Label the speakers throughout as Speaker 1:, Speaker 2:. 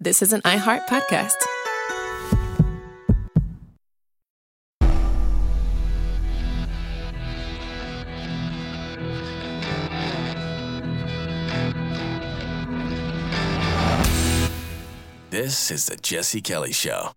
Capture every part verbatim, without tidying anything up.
Speaker 1: This is an iHeart podcast.
Speaker 2: This is the Jesse Kelly Show.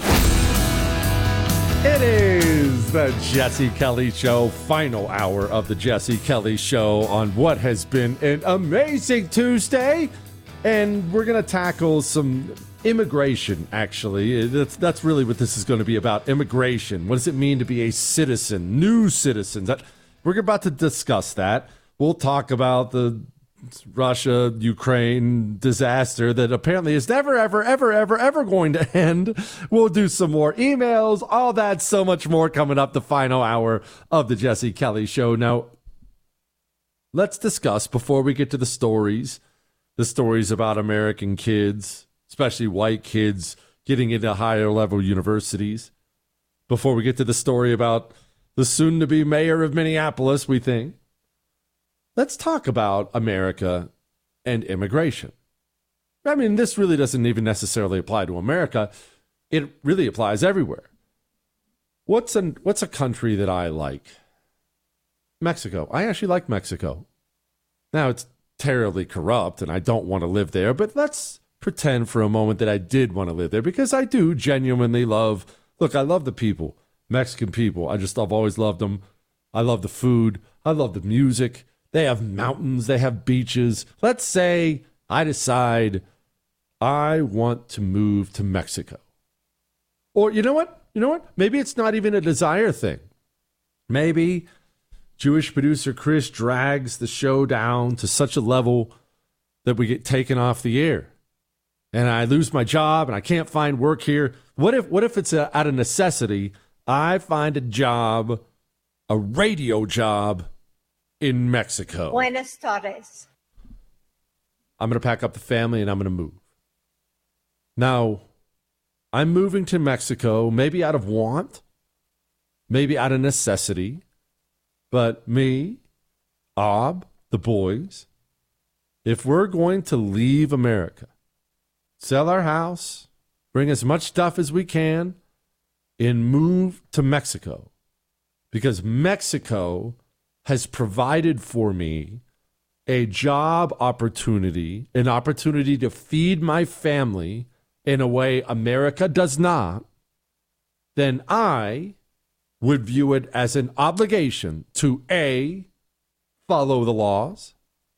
Speaker 3: It is the Jesse Kelly Show, final hour of the Jesse Kelly Show on what has been an amazing Tuesday. And we're going to tackle some immigration, actually. That's, that's really what this is going to be about, immigration. What does it mean to be a citizen, new citizens? That, we're about to discuss that. We'll talk about the Russia-Ukraine disaster that apparently is never, ever, ever, ever, ever going to end. We'll do some more emails, all that, so much more coming up the final hour of the Jesse Kelly Show. Now, let's discuss, before we get to the stories, the stories about American kids, especially white kids, getting into higher level universities. Before we get to the story about the soon-to-be mayor of Minneapolis, we think. Let's talk about America and immigration. I mean, this really doesn't even necessarily apply to America. It really applies everywhere. What's an, what's a country that I like? Mexico. I actually like Mexico. Now, it's terribly corrupt, and I don't want to live there, but let's pretend for a moment that I did want to live there, because I do genuinely love, look, I love the people, Mexican people. I just, I've always loved them. I love the food. I love the music. They have mountains. They have beaches. Let's say I decide I want to move to Mexico. Or you know what? You know what? Maybe it's not even a desire thing. Maybe Jewish producer Chris drags the show down to such a level that we get taken off the air. And I lose my job and I can't find work here. What if what if it's a, out of necessity, I find a job, a radio job, in Mexico?
Speaker 4: Buenas tardes.
Speaker 3: I'm going to pack up the family and I'm going to move. Now, I'm moving to Mexico, maybe out of want, maybe out of necessity, but me, Ob, the boys, if we're going to leave America, sell our house, bring as much stuff as we can, and move to Mexico, because Mexico has provided for me a job opportunity, an opportunity to feed my family in a way America does not, then I would view it as an obligation to A, follow the laws,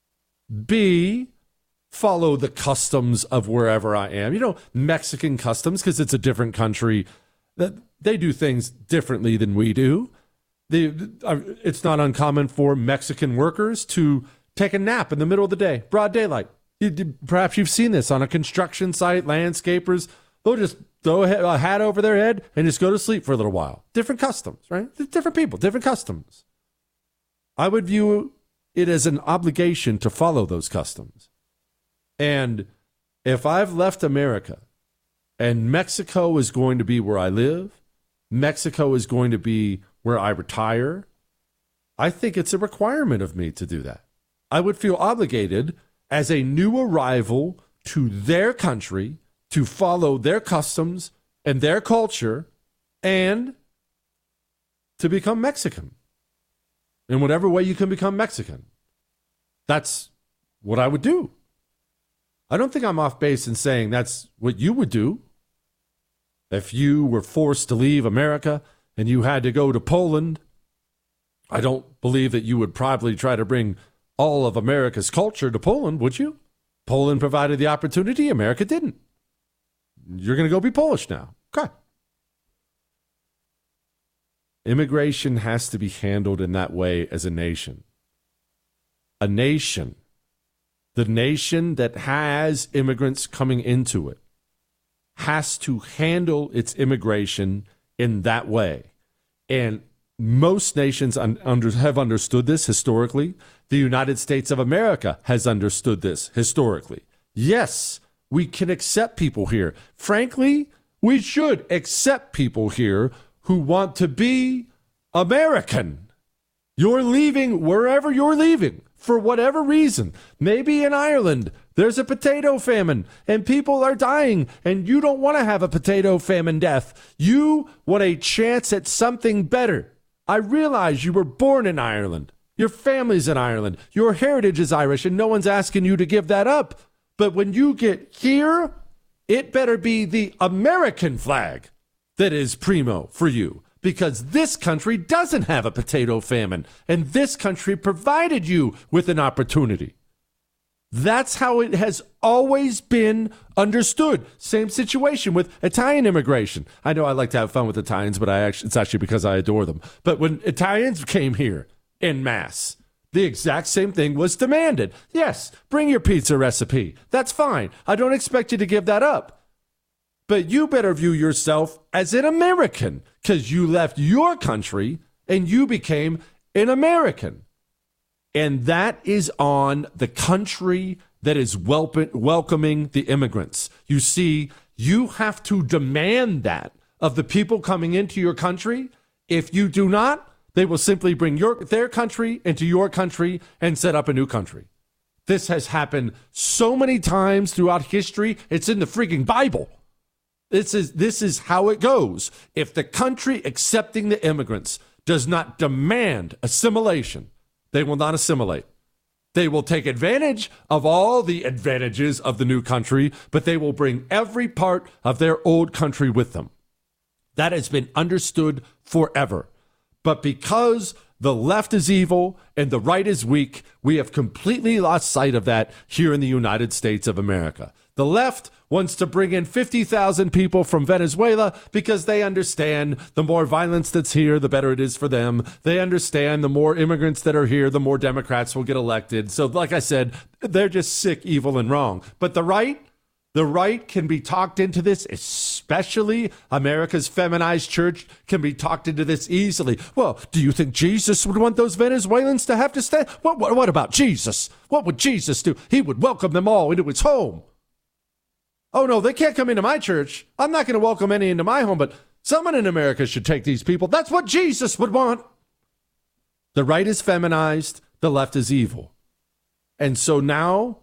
Speaker 3: B, follow the customs of wherever I am. You know, Mexican customs, because it's a different country, that they do things differently than we do. The, it's not uncommon for Mexican workers to take a nap in the middle of the day, broad daylight. You, perhaps you've seen this on a construction site, landscapers. They'll just throw a hat over their head and just go to sleep for a little while. Different customs, right? Different people, different customs. I would view it as an obligation to follow those customs. And if I've left America and Mexico is going to be where I live, Mexico is going to be where I retire, I think it's a requirement of me to do that. I would feel obligated as a new arrival to their country to follow their customs and their culture and to become Mexican in whatever way you can become Mexican. That's what I would do. I don't think I'm off base in saying that's what you would do. If you were forced to leave America and you had to go to Poland, I don't believe that you would probably try to bring all of America's culture to Poland, would you? Poland provided the opportunity, America didn't. You're going to go be Polish now. Okay. Immigration has to be handled in that way as a nation. A nation, the nation that has immigrants coming into it, has to handle its immigration in that way. And most nations un- under, have understood this historically. The United States of America has understood this historically. Yes, we can accept people here. Frankly, we should accept people here who want to be American. You're leaving wherever you're leaving for whatever reason. Maybe in Ireland, There's a potato famine, and people are dying, and you don't want to have a potato famine death. You want a chance at something better. I realize you were born in Ireland. Your family's in Ireland. Your heritage is Irish, and no one's asking you to give that up. But when you get here, it better be the American flag that is primo for you, because this country doesn't have a potato famine, and this country provided you with an opportunity. That's how it has always been understood. Same situation with Italian immigration. I know I like to have fun with Italians, but I actually, it's actually because I adore them. But when Italians came here en masse, the exact same thing was demanded. Yes, bring your pizza recipe. That's fine. I don't expect you to give that up. But you better view yourself as an American, because you left your country and you became an American. And that is on the country that is welp- welcoming the immigrants. You see, you have to demand that of the people coming into your country. If you do not, they will simply bring your their country into your country and set up a new country. This has happened so many times throughout history. It's in the freaking Bible. This is this is how it goes. If the country accepting the immigrants does not demand assimilation, they will not assimilate. They will take advantage of all the advantages of the new country, but they will bring every part of their old country with them. That has been understood forever. But because the left is evil and the right is weak, we have completely lost sight of that here in the United States of America. The left wants to bring in fifty thousand people from Venezuela because they understand the more violence that's here, the better it is for them. They understand the more immigrants that are here, the more Democrats will get elected. So like I said, they're just sick, evil, and wrong. But the right, the right can be talked into this, especially America's feminized church can be talked into this easily. Well, do you think Jesus would want those Venezuelans to have to stay? What, what, what about Jesus? What would Jesus do? He would welcome them all into his home. Oh, no, they can't come into my church. I'm not going to welcome any into my home, but someone in America should take these people. That's what Jesus would want. The right is feminized. The left is evil. And so now,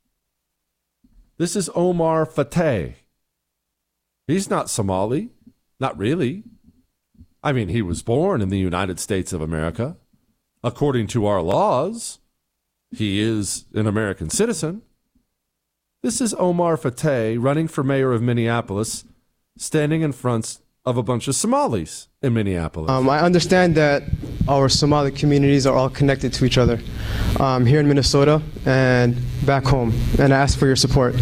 Speaker 3: this is Omar Fateh. He's not Somali. Not really. I mean, he was born in the United States of America. According to our laws, he is an American citizen. This is Omar Fateh running for mayor of Minneapolis, standing in front of a bunch of Somalis in Minneapolis.
Speaker 1: Um, I understand that our Somali communities are all connected to each other um, here in Minnesota and back home, and I ask for your support.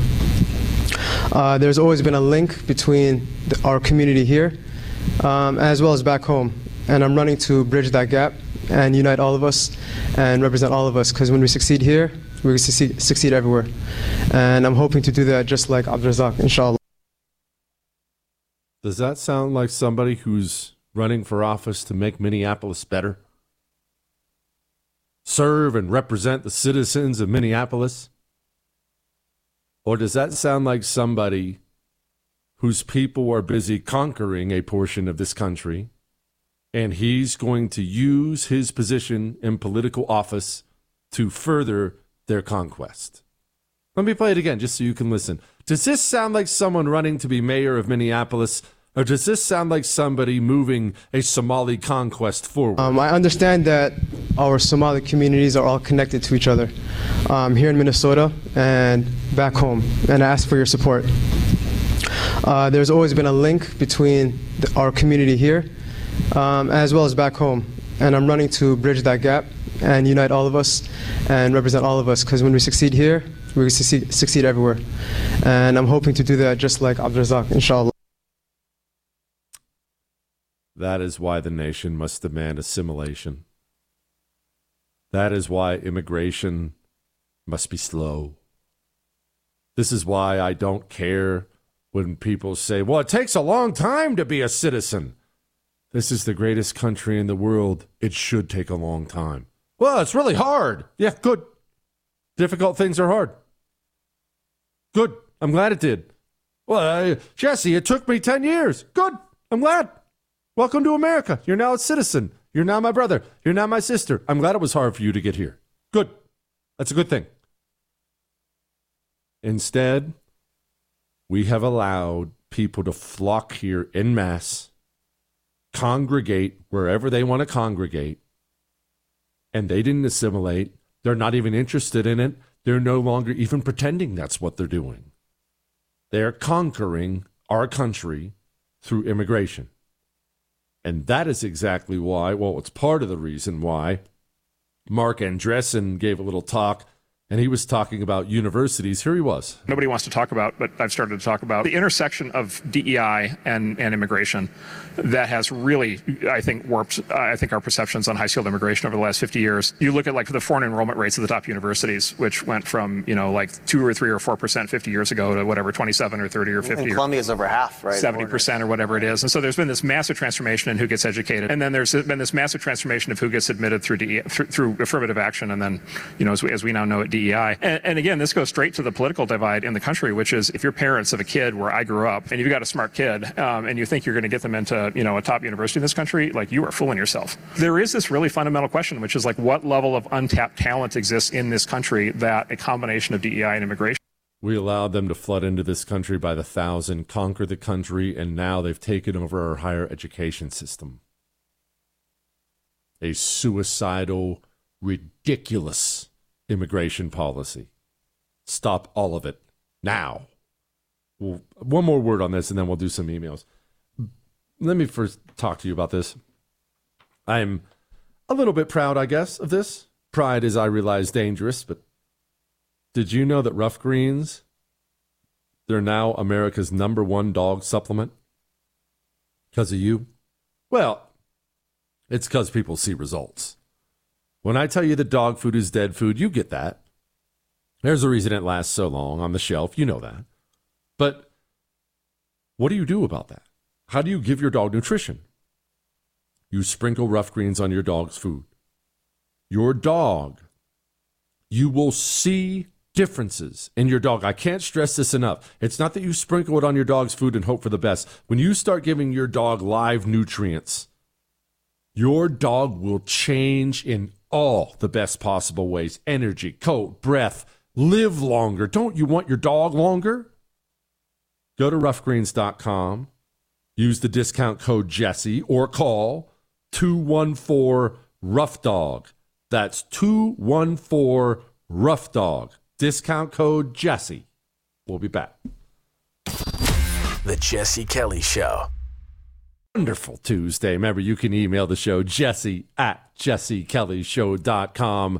Speaker 1: Uh, there's always been a link between the, our community here um, as well as back home, and I'm running to bridge that gap and unite all of us and represent all of us, because when we succeed here, we can succeed, succeed everywhere. And I'm hoping to do that just like Abdrazak, inshallah.
Speaker 3: Does that sound like somebody who's running for office to make Minneapolis better? Serve and represent the citizens of Minneapolis? Or does that sound like somebody whose people are busy conquering a portion of this country, and he's going to use his position in political office to further their conquest? Let me play it again just so you can listen. Does this sound like someone running to be mayor of Minneapolis, or does this sound like somebody moving a Somali conquest forward?
Speaker 1: Um, I understand that our Somali communities are all connected to each other um, here in Minnesota and back home, and I ask for your support. Uh, there's always been a link between the, our community here um, as well as back home, and I'm running to bridge that gap and unite all of us and represent all of us, because when we succeed here, we can succeed, succeed everywhere. And I'm hoping to do that just like Abdrazak, inshallah.
Speaker 3: That is why the nation must demand assimilation. That is why immigration must be slow. This is why I don't care when people say, well, it takes a long time to be a citizen. This is the greatest country in the world. It should take a long time. Well, it's really hard. Yeah, good. Difficult things are hard. Good. I'm glad it did. Well, uh, Jesse, it took me ten years. Good. I'm glad. Welcome to America. You're now a citizen. You're now my brother. You're now my sister. I'm glad it was hard for you to get here. Good. That's a good thing. Instead, we have allowed people to flock here en masse, congregate wherever they want to congregate, and they didn't assimilate. They're not even interested in it. They're no longer even pretending that's what they're doing. They're conquering our country through immigration. And that is exactly why, well, it's part of the reason why Mark Andreessen gave a little talk, and he was talking about universities. Here he was.
Speaker 4: Nobody wants to talk about, but I've started to talk about the intersection of D E I and, and immigration that has really, I think, warped, uh, I think, our perceptions on high-skilled immigration over the last fifty years. You look at like the foreign enrollment rates of the top universities, which went from, you know, like two or three or four percent fifty years ago to whatever, twenty-seven or thirty or fifty.
Speaker 5: And Columbia's over half, right?
Speaker 4: seventy percent or whatever it is. And so there's been this massive transformation in who gets educated. And then there's been this massive transformation of who gets admitted through D E I, through, through affirmative action. And then, you know, as we, as we now know it, D E I. And, and again, this goes straight to the political divide in the country, which is if you're parents of a kid where I grew up and you've got a smart kid um, and you think you're going to get them into, you know, a top university in this country, like you are fooling yourself. There is this really fundamental question, which is like what level of untapped talent exists in this country that a combination of D E I and immigration.
Speaker 3: We allowed them to flood into this country by the thousand, conquer the country, and now they've taken over our higher education system. A suicidal, ridiculous immigration policy. Stop all of it now. Well, one more word on this, and then we'll do some emails. Let me first talk to you about this. I'm a little bit proud, I guess, of this. Pride is, I realize, dangerous, but did you know that Rough Greens, they're now America's number one dog supplement? Because of you? Well, it's because people see results. When I tell you that dog food is dead food, you get that. There's a reason it lasts so long on the shelf. You know that. But what do you do about that? How do you give your dog nutrition? You sprinkle Rough Greens on your dog's food. Your dog, you will see differences in your dog. I can't stress this enough. It's not that you sprinkle it on your dog's food and hope for the best. When you start giving your dog live nutrients, your dog will change in all the best possible ways. Energy, coat, breath, live longer. Don't you want your dog longer? Go to rough greens dot com. Use the discount code Jesse or call two one four rough dog. That's two one four rough dog. Discount code Jesse. We'll be back.
Speaker 2: The Jesse Kelly Show.
Speaker 3: Wonderful Tuesday. Remember, you can email the show, Jesse at jesse kelly show dot com.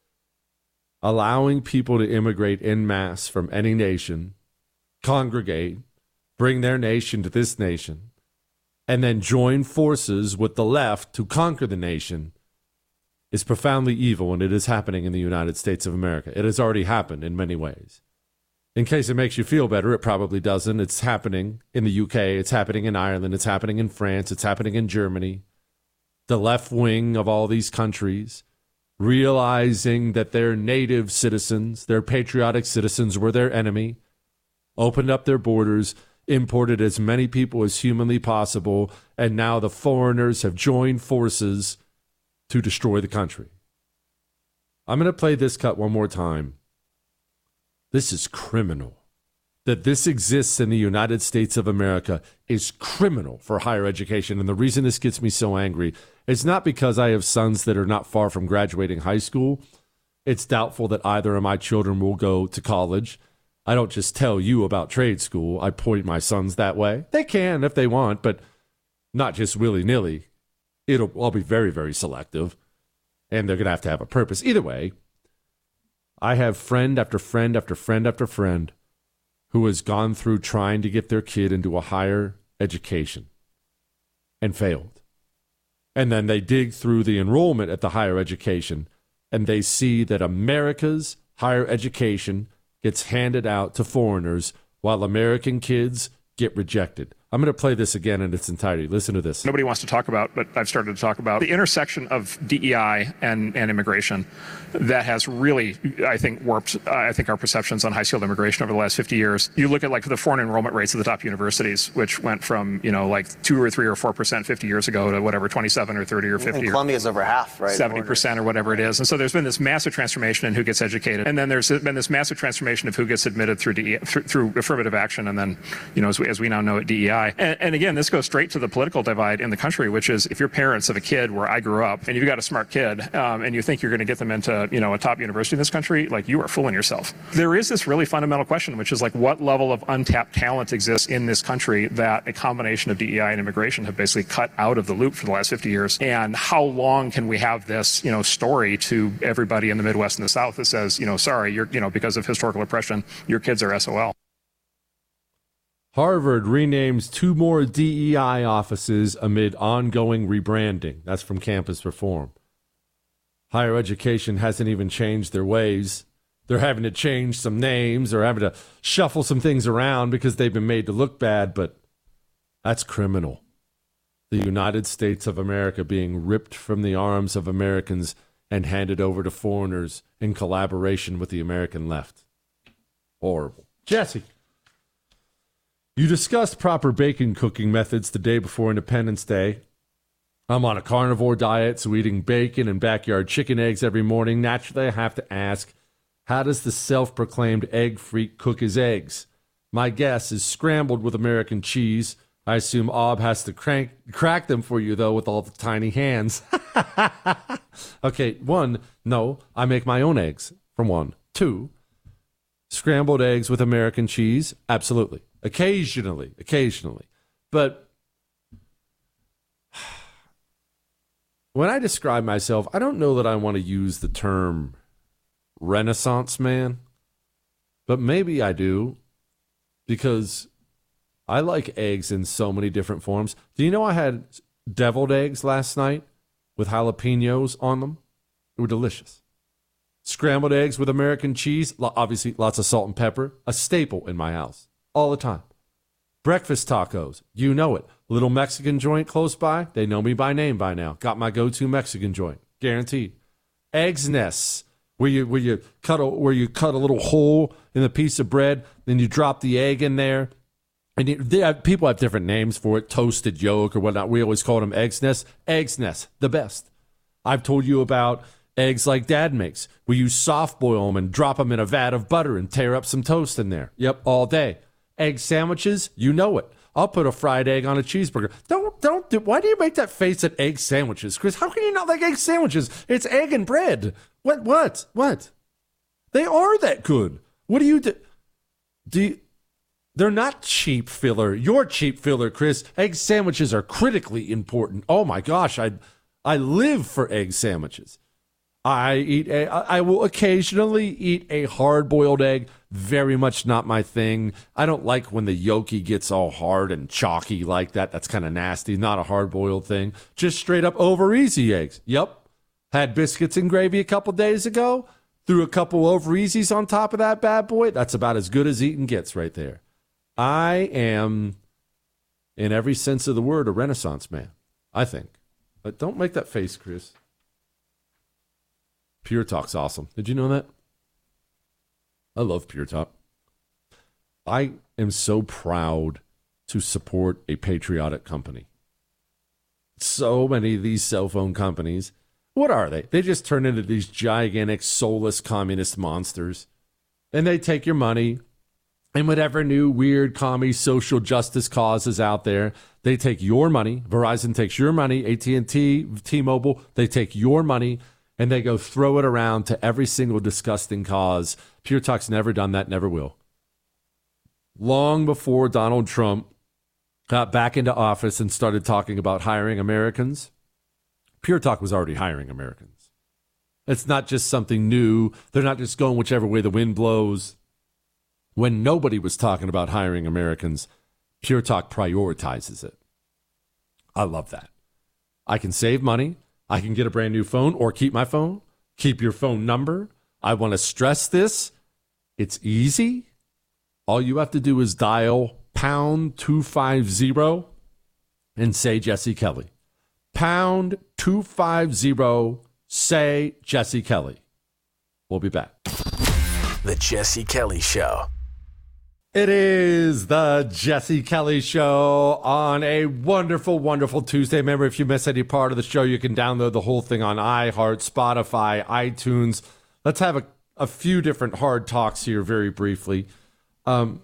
Speaker 3: Allowing people to immigrate en masse from any nation, congregate, bring their nation to this nation, and then join forces with the left to conquer the nation is profoundly evil, and it is happening in the United States of America. It has already happened in many ways. In case it makes you feel better, it probably doesn't. It's happening in the U K. It's happening in Ireland. It's happening in France. It's happening in Germany. The left wing of all these countries, realizing that their native citizens, their patriotic citizens, were their enemy, opened up their borders, imported as many people as humanly possible, and now the foreigners have joined forces to destroy the country. I'm going to play this cut one more time. This is criminal. That this exists in the United States of America is criminal for higher education. And the reason this gets me so angry is not because I have sons that are not far from graduating high school. It's doubtful that either of my children will go to college. I don't just tell you about trade school. I point my sons that way. They can if they want, but not just willy-nilly. It'll I'll be very, very selective, and they're going to have to have a purpose. Either way, I have friend after friend after friend after friend who has gone through trying to get their kid into a higher education and failed. And then they dig through the enrollment at the higher education, and they see that America's higher education gets handed out to foreigners while American kids get rejected. I'm going to play this again in its entirety. Listen to this.
Speaker 4: Nobody wants to talk about, but I've started to talk about the intersection of D E I and, and immigration that has really, I think, warped, uh, I think, our perceptions on high-skilled immigration over the last fifty years. You look at like the foreign enrollment rates of the top universities, which went from, you know, like two or three or four percent fifty years ago to whatever, twenty-seven or thirty or fifty.
Speaker 5: And Columbia's over half, right?
Speaker 4: seventy percent or whatever it is. And so there's been this massive transformation in who gets educated. And then there's been this massive transformation of who gets admitted through D E I, through, through affirmative action. And then, you know, as we, as we now know it, D E I. And, and again, this goes straight to the political divide in the country, which is if you're parents of a kid where I grew up and you've got a smart kid um, and you think you're going to get them into, you know, a top university in this country, like you are fooling yourself. There is this really fundamental question, which is like what level of untapped talent exists in this country that a combination of D E I and immigration have basically cut out of the loop for the last fifty years. And how long can we have this, you know, story to everybody in the Midwest and the South that says, you know, sorry, you're, you know, because of historical oppression, your kids are S O L.
Speaker 3: Harvard renames two more D E I offices amid ongoing rebranding. That's from Campus Reform. Higher education hasn't even changed their ways. They're having to change some names or having to shuffle some things around because they've been made to look bad, but that's criminal. The United States of America being ripped from the arms of Americans and handed over to foreigners in collaboration with the American left. Horrible. Jesse. You discussed proper bacon cooking methods the day before Independence Day. I'm on a carnivore diet, so eating bacon and backyard chicken eggs every morning. Naturally, I have to ask, how does the self-proclaimed egg freak cook his eggs? My guess is scrambled with American cheese. I assume Ob has to crank, crack them for you, though, with all the tiny hands. Okay, one, no, I make my own eggs, from one. Two, scrambled eggs with American cheese, absolutely. Occasionally, occasionally. But when I describe myself, I don't know that I want to use the term Renaissance man, but maybe I do because I like eggs in so many different forms. Do you know I had deviled eggs last night with jalapenos on them? They were delicious. Scrambled eggs with American cheese, obviously lots of salt and pepper, a staple in my house. All the time. Breakfast tacos, you know it. Little Mexican joint close by, they know me by name by now. Got my go-to Mexican joint, guaranteed. Eggs nests, where you where you cut a where you cut a little hole in the piece of bread, then you drop the egg in there, and you, they have, people have different names for it, toasted yolk or whatnot. We always call them eggs nests. Eggs nests, the best. I've told you about eggs like Dad makes. We use soft boil them and drop them in a vat of butter and tear up some toast in there. Yep, all day. Egg sandwiches, you know it. I'll put a fried egg on a cheeseburger. Don't, don't, do, why do you make that face at egg sandwiches, Chris? How can you not like egg sandwiches? It's egg and bread. What, what, what? They are that good. What do you do? Do you, they're not cheap filler. You're cheap filler, Chris. Egg sandwiches are critically important. Oh my gosh, I, I live for egg sandwiches. I eat a, I will occasionally eat a hard-boiled egg. Very much not my thing. I don't like when the yolky gets all hard and chalky like that. That's kind of nasty. Not a hard-boiled thing. Just straight up over easy eggs. Yep. Had biscuits and gravy a couple days ago. Threw a couple over easies on top of that bad boy. That's about as good as eating gets right there. I am, in every sense of the word, a Renaissance man, I think. But don't make that face, Chris. Pure Talk's awesome. Did you know that? I love Pure Talk. I am so proud to support a patriotic company. So many of these cell phone companies, what are they? They just turn into these gigantic, soulless communist monsters. And they take your money and whatever new weird commie social justice cause is out there, they take your money. Verizon takes your money. A T and T, T-Mobile, they take your money and they go throw it around to every single disgusting cause. Pure Talk's never done that, never will. Long before Donald Trump got back into office and started talking about hiring Americans, Pure Talk was already hiring Americans. It's not just something new. They're not just going whichever way the wind blows. When nobody was talking about hiring Americans, Pure Talk prioritizes it. I love that. I can save money. I can get a brand new phone or keep my phone, keep your phone number. I want to stress this. It's easy. All you have to do is dial pound two fifty and say Jesse Kelly. Pound two fifty, say Jesse Kelly. We'll be back.
Speaker 2: The Jesse Kelly Show.
Speaker 3: It is the Jesse Kelly Show on a wonderful, wonderful Tuesday. Remember, if you miss any part of the show, you can download the whole thing on iHeart, Spotify, iTunes. Let's have a, a few different hard talks here very briefly. Um,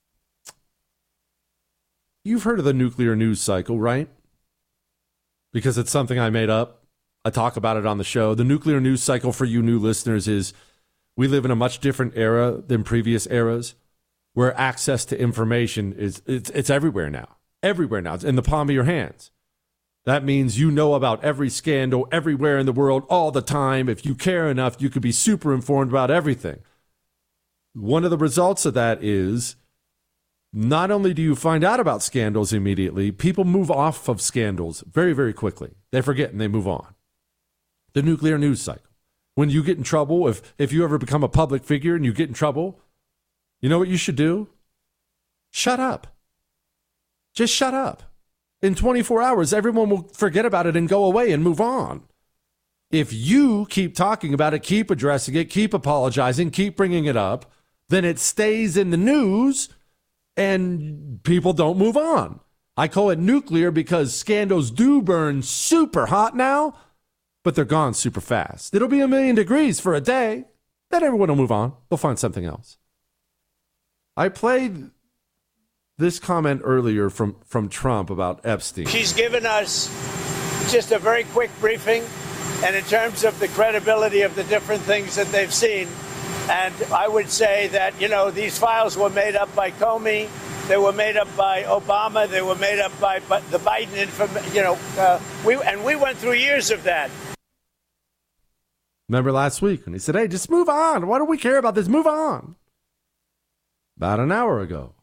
Speaker 3: you've heard of the nuclear news cycle, right? Because it's something I made up. I talk about it on the show. The nuclear news cycle, for you new listeners, is we live in a much different era than previous eras, where access to information is it's, it's everywhere now. Everywhere now. It's in the palm of your hands. That means you know about every scandal everywhere in the world all the time. If you care enough, you could be super informed about everything. One of the results of that is not only do you find out about scandals immediately, people move off of scandals very, very quickly. They forget and they move on. The nuclear news cycle. When you get in trouble, if if you ever become a public figure and you get in trouble, you know what you should do? Shut up. Just shut up. In twenty-four hours, everyone will forget about it and go away and move on. If you keep talking about it, keep addressing it, keep apologizing, keep bringing it up, then it stays in the news and people don't move on. I call it nuclear because scandals do burn super hot now, but they're gone super fast. It'll be a million degrees for a day. Then everyone will move on. They'll find something else. I played this comment earlier from, from Trump about Epstein.
Speaker 5: She's given us just a very quick briefing, and in terms of the credibility of the different things that they've seen. And I would say that, you know, these files were made up by Comey, they were made up by Obama, they were made up by the Biden, inform- you know, uh, we and we went through years of that.
Speaker 3: Remember last week when he said, hey, just move on. Why do we care about this? Move on. About an hour ago,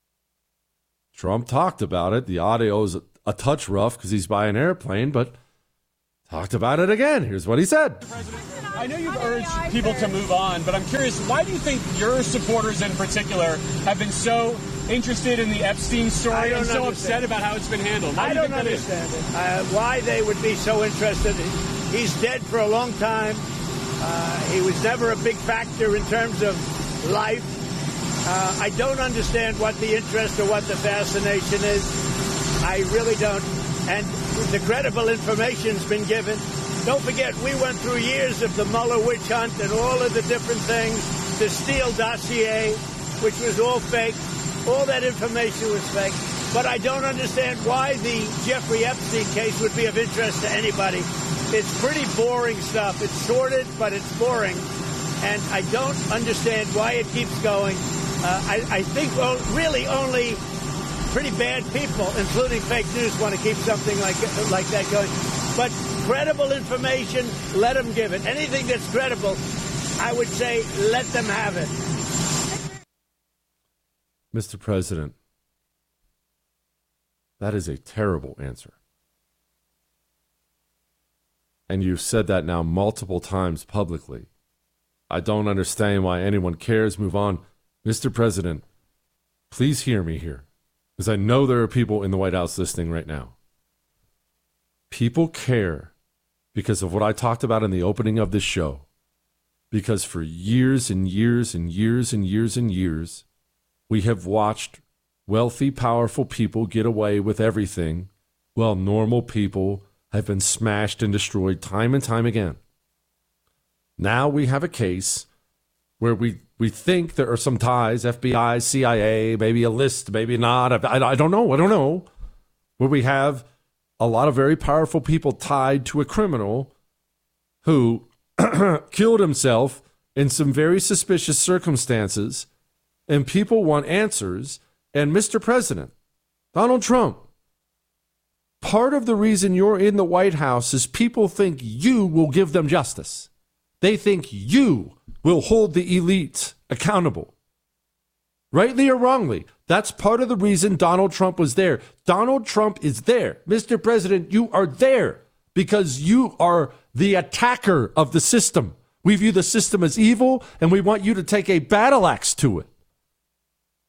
Speaker 3: Trump talked about it. The audio is a, a touch rough because he's by an airplane, but talked about it again. Here's what he said.
Speaker 6: President, I know you've urged people to move on, but I'm curious, why do you think your supporters in particular have been so interested in the Epstein story and so upset about how it's been handled? Why
Speaker 5: I
Speaker 6: do you
Speaker 5: don't
Speaker 6: think that is?
Speaker 5: understand it. Uh, why they would be so interested. He's dead for a long time. Uh, he was never a big factor in terms of life. Uh, I don't understand what the interest or what the fascination is. I really don't. And the credible information's been given. Don't forget, we went through years of the Mueller witch hunt and all of the different things, the Steele dossier, which was all fake. All that information was fake. But I don't understand why the Jeffrey Epstein case would be of interest to anybody. It's pretty boring stuff. It's sordid, but it's boring. And I don't understand why it keeps going. Uh, I, I think well, really only pretty bad people, including fake news, want to keep something like like that going. But credible information, let them give it. Anything that's credible, I would say let them have it.
Speaker 3: Mister President, that is a terrible answer. And you've said that now multiple times publicly. I don't understand why anyone cares. Move on. Mister President, please hear me here, because I know there are people in the White House listening right now. People care because of what I talked about in the opening of this show. Because for years and years and years and years and years, we have watched wealthy, powerful people get away with everything, while normal people have been smashed and destroyed time and time again. Now we have a case where we, we think there are some ties, F B I, C I A, maybe a list, maybe not. I, I don't know. I don't know. Where we have a lot of very powerful people tied to a criminal who killed himself in some very suspicious circumstances, and people want answers. And Mister President, Donald Trump, part of the reason you're in the White House is people think you will give them justice. They think you will hold the elite accountable. Rightly or wrongly, that's part of the reason Donald Trump was there. Donald Trump is there. Mister President, you are there because you are the attacker of the system. We view the system as evil, and we want you to take a battle axe to it.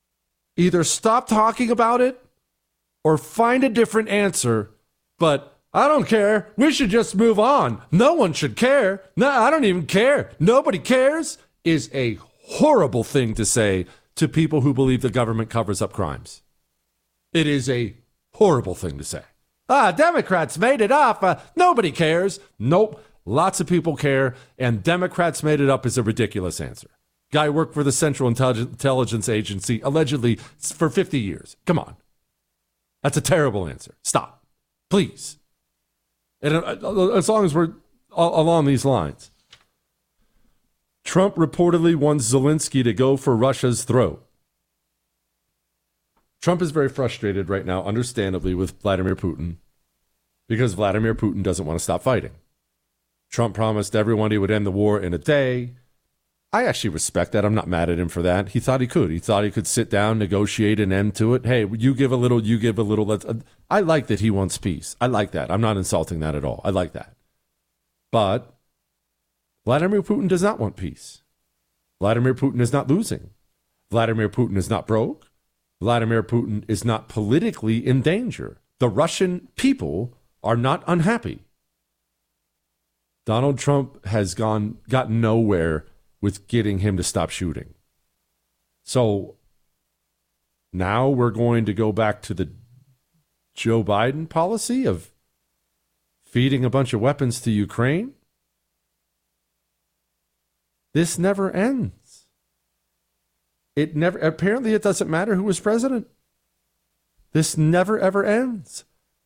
Speaker 3: Either stop talking about it or find a different answer. But I don't care. We should just move on. No one should care. No, I don't even care. Nobody cares is a horrible thing to say to people who believe the government covers up crimes. It is a horrible thing to say. Ah, Democrats made it up. Uh, nobody cares. Nope. Lots of people care. And Democrats made it up is a ridiculous answer. Guy worked for the Central Intelligence Agency, allegedly, for fifty years. Come on. That's a terrible answer. Stop. Please. And as long as we're along these lines. Trump reportedly wants Zelensky to go for Russia's throat. Trump is very frustrated right now, understandably, with Vladimir Putin because Vladimir Putin doesn't want to stop fighting. Trump promised everyone he would end the war in a day. I actually respect that. I'm not mad at him for that. He thought he could. He thought he could sit down, negotiate an end to it. Hey, you give a little, you give a little. Let's. I like that he wants peace. I like that. I'm not insulting that at all. I like that. But Vladimir Putin does not want peace. Vladimir Putin is not losing. Vladimir Putin is not broke. Vladimir Putin is not politically in danger. The Russian people are not unhappy. Donald Trump has gone gotten nowhere with getting him to stop shooting. So now we're going to go back to the Joe Biden policy of feeding a bunch of weapons to Ukraine. This never ends. It never, apparently it doesn't matter who is president. This never ever ends.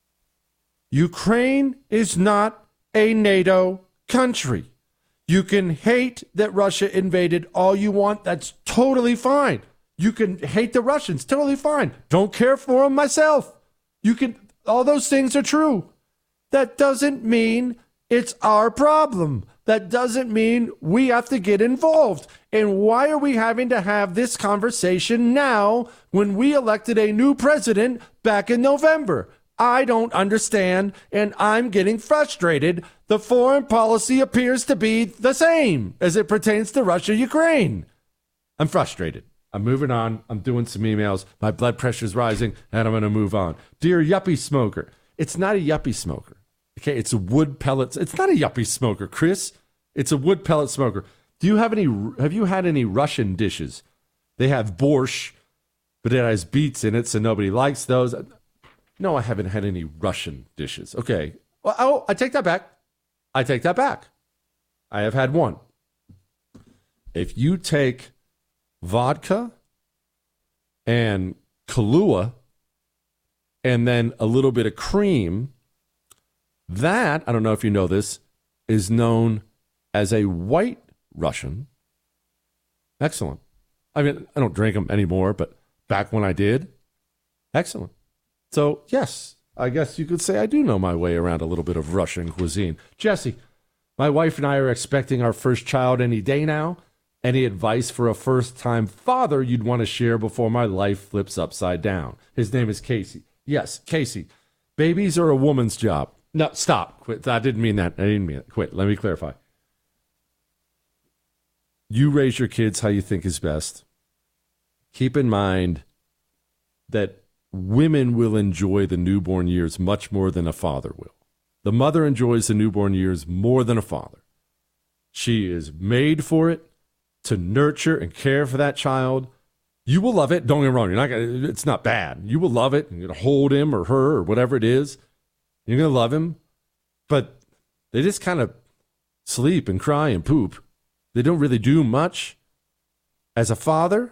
Speaker 3: Ukraine is not a NATO country. You can hate that Russia invaded all you want. That's totally fine. You can hate the Russians. Totally fine. Don't care for them myself. You can, all those things are true. That doesn't mean it's our problem. That doesn't mean we have to get involved. And why are we having to have this conversation now when we elected a new president back in November? I don't understand, and I'm getting frustrated. The foreign policy appears to be the same as it pertains to Russia, Ukraine. I'm frustrated. I'm moving on. I'm doing some emails. My blood pressure's rising, and I'm going to move on. Dear yuppie smoker, it's not a yuppie smoker. Okay, it's a wood pellets. It's not a yuppie smoker, Chris. It's a wood pellet smoker. Do you have any? Have you had any Russian dishes? They have borscht, but it has beets in it, so nobody likes those. No, I haven't had any Russian dishes. Okay. Well, oh, I take that back. I take that back. I have had one. If you take vodka and Kahlua and then a little bit of cream, that, I don't know if you know this, is known as a white Russian. Excellent. I mean, I don't drink them anymore, but back when I did, excellent. So, yes, I guess you could say I do know my way around a little bit of Russian cuisine. Jesse, my wife and I are expecting our first child any day now. Any advice for a first-time father you'd want to share before my life flips upside down? His name is Casey. Yes, Casey. Babies are a woman's job. No, stop. Quit. I didn't mean that. I didn't mean it. Quit. Let me clarify. You raise your kids how you think is best. Keep in mind that women will enjoy the newborn years much more than a father will. The mother enjoys the newborn years more than a father. She is made for it, to nurture and care for that child. You will love it. Don't get me wrong. You're not gonna, it's not bad. You will love it. You're going to hold him or her or whatever it is. You're going to love him. But they just kind of sleep and cry and poop. They don't really do much. As a father,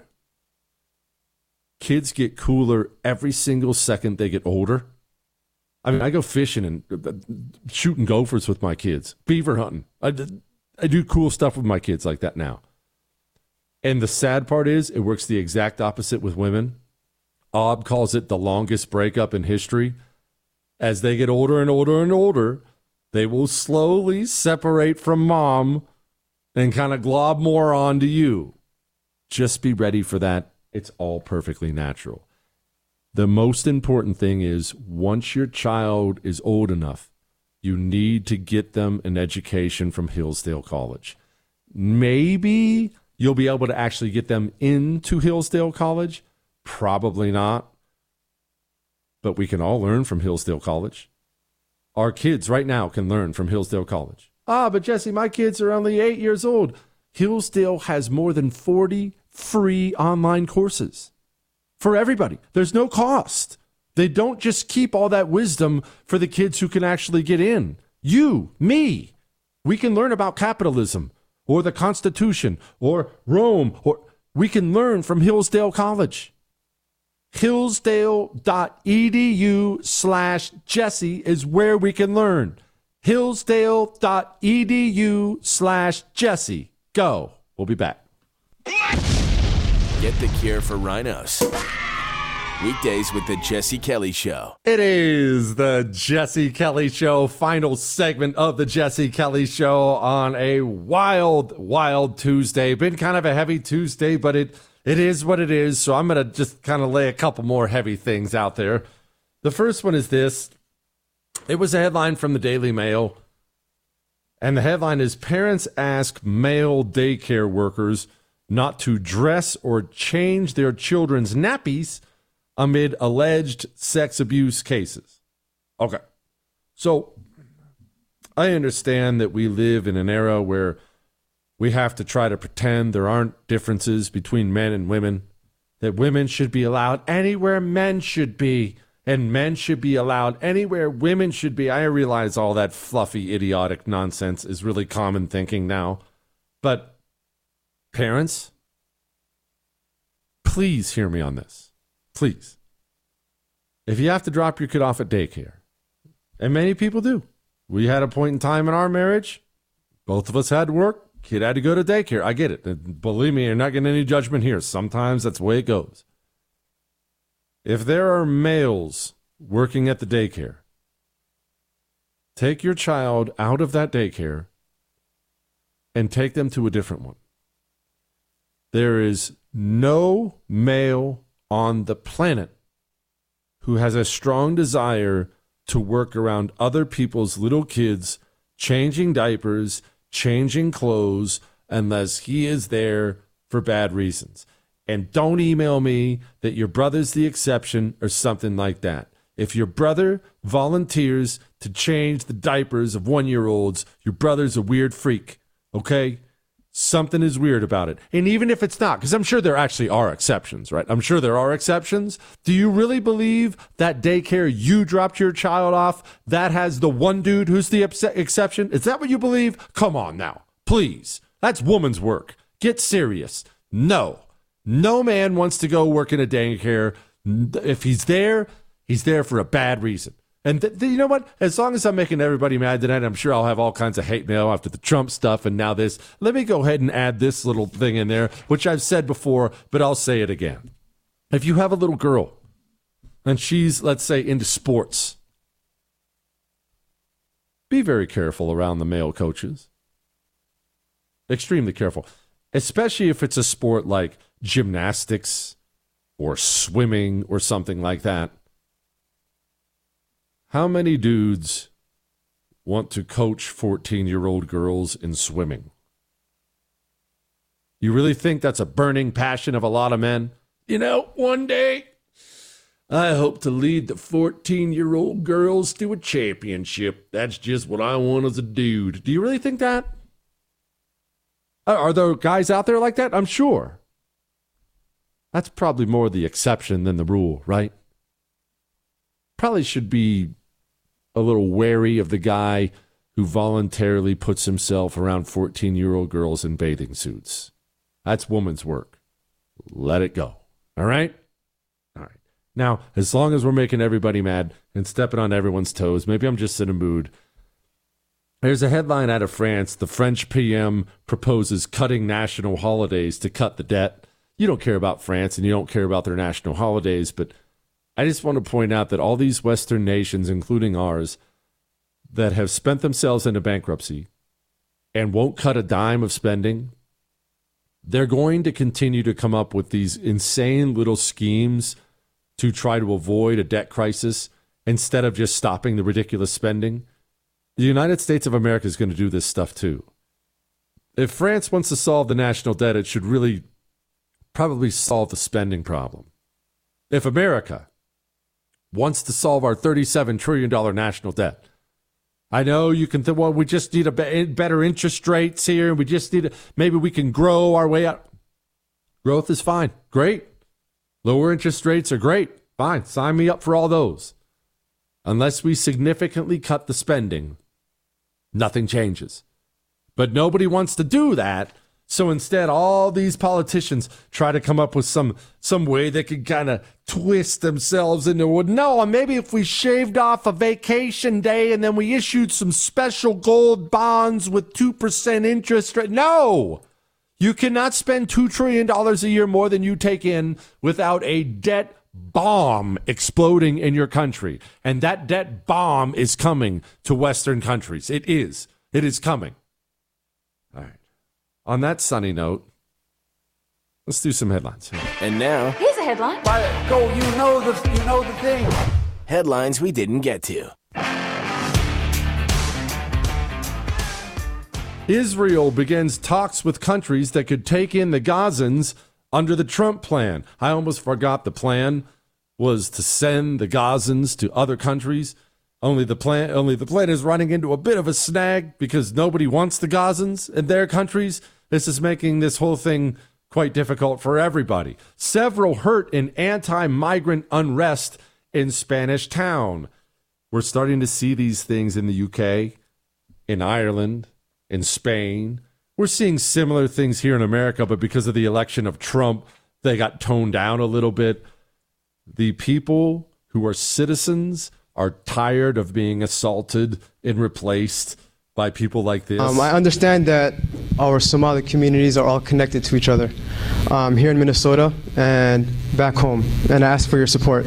Speaker 3: kids get cooler every single second they get older. I mean, I go fishing and shooting gophers with my kids, beaver hunting. I, I do cool stuff with my kids like that now. And the sad part is it works the exact opposite with women. Ob calls it the longest breakup in history. As they get older and older and older, they will slowly separate from mom and kind of glob more onto you. Just be ready for that. It's all perfectly natural. The most important thing is once your child is old enough, you need to get them an education from Hillsdale College. Maybe you'll be able to actually get them into Hillsdale College, Probably not. But we can all learn from Hillsdale College. Our kids right now can learn from Hillsdale College. Ah, but Jesse, my kids are only eight years old. Hillsdale has more than forty free online courses for everybody. There's no cost. They don't just keep all that wisdom for the kids who can actually get in. You, me, we can learn about capitalism or the Constitution or Rome, or we can learn from Hillsdale College. Hillsdale.edu slash Jesse is where we can learn. Hillsdale.edu slash Jesse. Go. We'll be back.
Speaker 2: Get the cure for rhinos. Weekdays with the Jesse Kelly Show.
Speaker 3: It is the Jesse Kelly Show, final segment of the Jesse Kelly Show on a wild, wild Tuesday. Been kind of a heavy Tuesday, but it it is what it is. So I'm going to just kind of lay a couple more heavy things out there. The first one is this. It was a headline from the Daily Mail. And the headline is, parents ask male daycare workers not to dress or change their children's nappies amid alleged sex abuse cases. Okay. So I understand that we live in an era where we have to try to pretend there aren't differences between men and women, that women should be allowed anywhere men should be, and men should be allowed anywhere women should be. I realize all that fluffy, idiotic nonsense is really common thinking now. But parents, please hear me on this. Please. If you have to drop your kid off at daycare, and many people do. We had a point in time in our marriage, both of us had to work, kid had to go to daycare. I get it. And believe me, you're not getting any judgment here. Sometimes that's the way it goes. If there are males working at the daycare, take your child out of that daycare and take them to a different one. There is no male on the planet who has a strong desire to work around other people's little kids, changing diapers, changing clothes, unless he is there for bad reasons. And don't email me that your brother's the exception or something like that. If your brother volunteers to change the diapers of one-year-olds, your brother's a weird freak, okay? Something is weird about it. And even if it's not, because I'm sure there actually are exceptions, right? I'm sure there are exceptions. Do you really believe that daycare you dropped your child off, that has the one dude who's the ex- exception? Is that what you believe? Come on now. Please. That's woman's work. Get serious. No. No man wants to go work in a daycare. If he's there, he's there for a bad reason. And th- th- you know what? As long as I'm making everybody mad tonight, I'm sure I'll have all kinds of hate mail after the Trump stuff and now this. Let me go ahead and add this little thing in there, which I've said before, but I'll say it again. If you have a little girl and she's, let's say, into sports, be very careful around the male coaches. Extremely careful. Especially if it's a sport like gymnastics or swimming or something like that. How many dudes want to coach fourteen-year-old girls in swimming? You really think that's a burning passion of a lot of men? You know, one day, I hope to lead the fourteen-year-old girls to a championship. That's just what I want as a dude. Do you really think that? Are there guys out there like that? I'm sure. That's probably more the exception than the rule, right? Probably should be a little wary of the guy who voluntarily puts himself around fourteen-year-old girls in bathing suits. That's woman's work. Let it go. All right? All right. Now, as long as we're making everybody mad and stepping on everyone's toes, maybe I'm just in a mood. There's a headline out of France. The French P M proposes cutting national holidays to cut the debt. You don't care about France and you don't care about their national holidays, but I just want to point out that all these Western nations, including ours, that have spent themselves into bankruptcy and won't cut a dime of spending, they're going to continue to come up with these insane little schemes to try to avoid a debt crisis instead of just stopping the ridiculous spending. The United States of America is going to do this stuff too. If France wants to solve the national debt, it should really probably solve the spending problem. if America wants to solve our thirty-seven trillion dollars national debt. I know you can think, well, we just need a be- better interest rates here, and we just need to, maybe we can grow our way out. Growth is fine. Great. Lower interest rates are great. Fine. Sign me up for all those. Unless we significantly cut the spending, nothing changes. But nobody wants to do that. So instead, all these politicians try to come up with some some way they can kind of twist themselves into, well, no, maybe if we shaved off a vacation day and then we issued some special gold bonds with two percent interest rate. No, you cannot spend two trillion dollars a year more than you take in without a debt bomb exploding in your country. And that debt bomb is coming to Western countries. It is. It is coming. All right. On that sunny note, let's do some headlines.
Speaker 2: And now,
Speaker 7: here's a headline.
Speaker 8: Why, go, you know the you know the thing.
Speaker 2: headlines we didn't get to.
Speaker 3: Israel begins talks with countries that could take in the Gazans under the Trump plan. I almost forgot the plan was to send the Gazans to other countries. Only the plan, only the plan is running into a bit of a snag because nobody wants the Gazans in their countries. This is making this whole thing quite difficult for everybody. Several hurt in anti-migrant unrest in Spanish Town. We're starting to see these things in the U K, in Ireland, in Spain. We're seeing similar things here in America, but because of the election of Trump, they got toned down a little bit. The people who are citizens are tired of being assaulted and replaced by people like this.
Speaker 1: Um, I understand that our Somali communities are all connected to each other um, here in Minnesota and back home, and I ask for your support.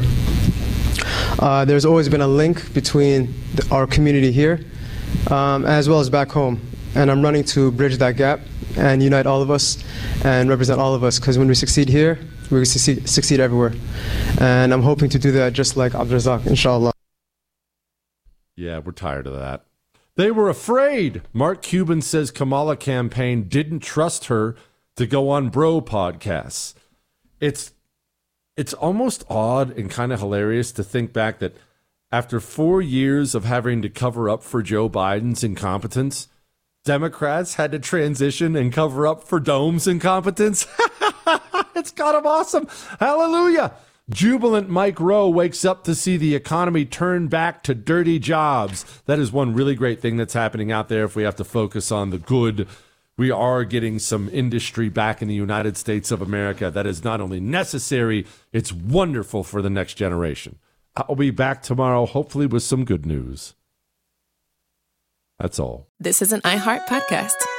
Speaker 1: Uh, there's always been a link between the, our community here um, as well as back home, and I'm running to bridge that gap and unite all of us and represent all of us, because when we succeed here, we succeed, succeed everywhere. And I'm hoping to do that just like Abdrazak, inshallah.
Speaker 3: Yeah, we're tired of that. They were afraid. Mark Cuban says Kamala campaign didn't trust her to go on bro podcasts. It's it's almost odd and kind of hilarious to think back that after four years of having to cover up for Joe Biden's incompetence, Democrats had to transition and cover up for Dome's incompetence. It's kind of awesome. Hallelujah. Jubilant Mike Rowe wakes up to see the economy turn back to dirty jobs. That is one really great thing that's happening out there. If we have to focus on the good, we are getting some industry back in the United States of America that is not only necessary, it's wonderful for the next generation. I'll be back tomorrow, hopefully with some good news. That's all.
Speaker 9: This is an iHeart podcast.